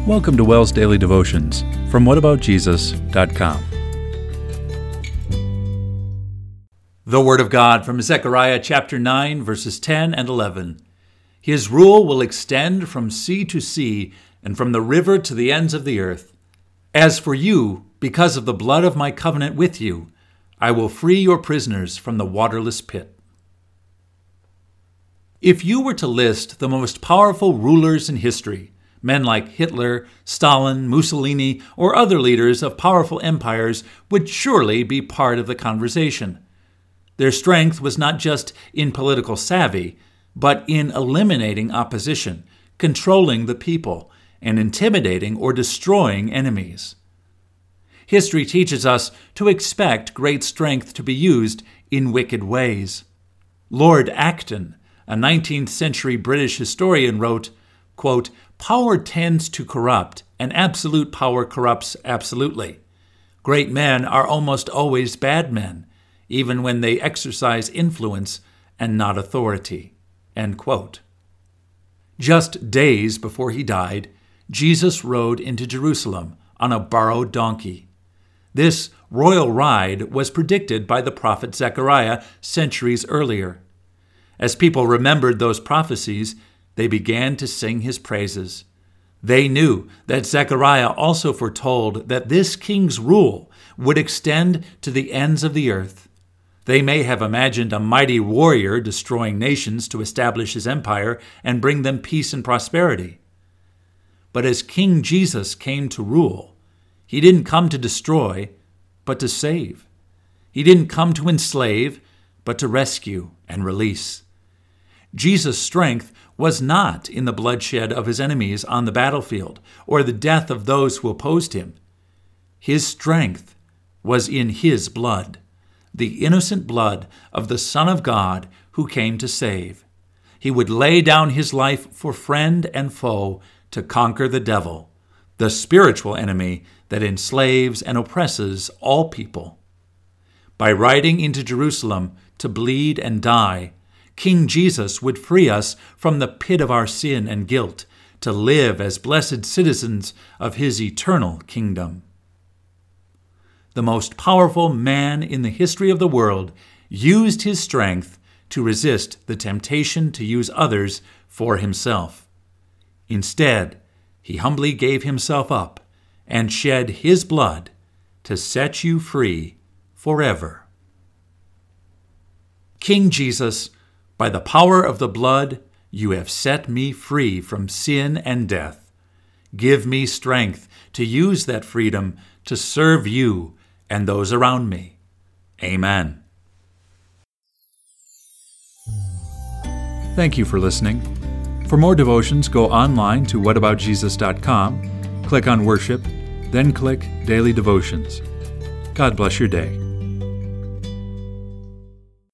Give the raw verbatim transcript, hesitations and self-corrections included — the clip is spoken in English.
Welcome to WELS Daily Devotions from what about jesus dot com. The Word of God from Zechariah chapter nine, verses ten and eleven. His rule will extend from sea to sea and from the river to the ends of the earth. As for you, because of the blood of my covenant with you, I will free your prisoners from the waterless pit. If you were to list the most powerful rulers in history, men like Hitler, Stalin, Mussolini, or other leaders of powerful empires would surely be part of the conversation. Their strength was not just in political savvy, but in eliminating opposition, controlling the people, and intimidating or destroying enemies. History teaches us to expect great strength to be used in wicked ways. Lord Acton, a nineteenth century British historian, wrote, quote, "Power tends to corrupt, and absolute power corrupts absolutely. Great men are almost always bad men, even when they exercise influence and not authority." End quote. Just days before he died, Jesus rode into Jerusalem on a borrowed donkey. This royal ride was predicted by the prophet Zechariah centuries earlier. As people remembered those prophecies, they began to sing his praises. They knew that Zechariah also foretold that this king's rule would extend to the ends of the earth. They may have imagined a mighty warrior destroying nations to establish his empire and bring them peace and prosperity. But as King Jesus came to rule, he didn't come to destroy, but to save. He didn't come to enslave, but to rescue and release. Jesus' strength was not in the bloodshed of his enemies on the battlefield or the death of those who opposed him. His strength was in his blood, the innocent blood of the Son of God who came to save. He would lay down his life for friend and foe to conquer the devil, the spiritual enemy that enslaves and oppresses all people. By riding into Jerusalem to bleed and die, King Jesus would free us from the pit of our sin and guilt to live as blessed citizens of his eternal kingdom. The most powerful man in the history of the world used his strength to resist the temptation to use others for himself. Instead, he humbly gave himself up and shed his blood to set you free forever. King Jesus, by the power of the blood, you have set me free from sin and death. Give me strength to use that freedom to serve you and those around me. Amen. Thank you for listening. For more devotions, go online to what about jesus dot com, click on Worship, then click Daily Devotions. God bless your day.